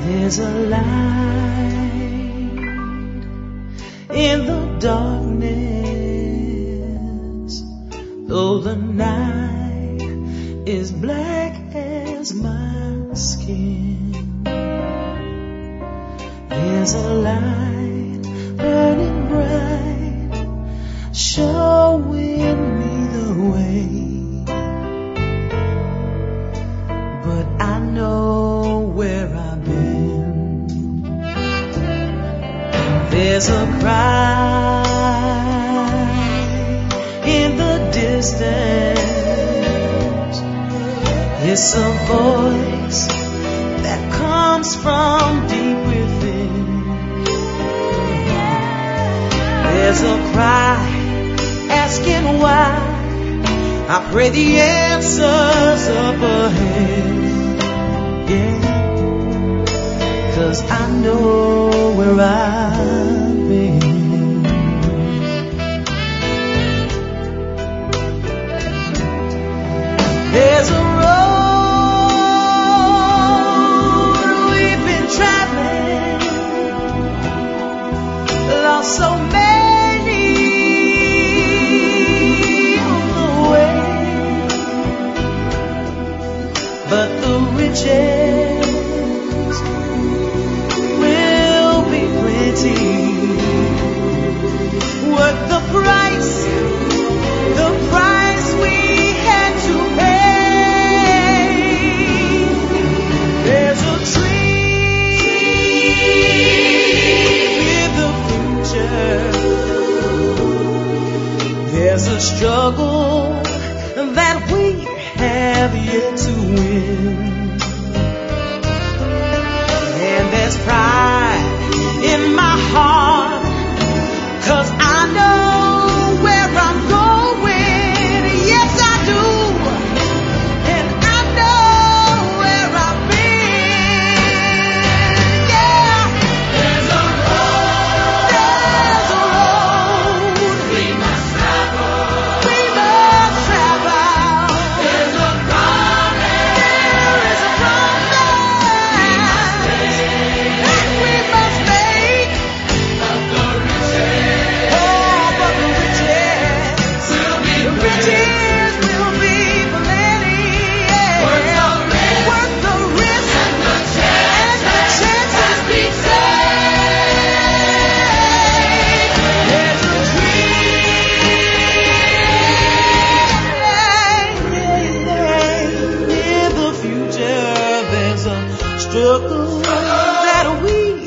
There's a light in the darkness, though the night is black as my skin. There's a light burning bright, showing me the way. But I know where I've been. There's a cry in the distance. It's a voice that comes from deep within. There's a cry asking why. I pray the answer's up ahead. Yeah, 'cause I know where I've been. There's a road we've been traveling, lost so many on the way, but the riches will be plenty. Worth the price we had to pay. There's a dream in the future. There's a struggle that we have yet to win. And there's pride in my heart, 'cause I know where I'm going. Yes, I do. And I know where I've been. Yeah. There's a road we must travel. We must travel. There's a promise. There is a promise. We must make. We must make. But the riches. Oh, but the riches will be plenty. Yeah. Worth the risk and the chances we take. There's a dream in the future. There's a struggle that we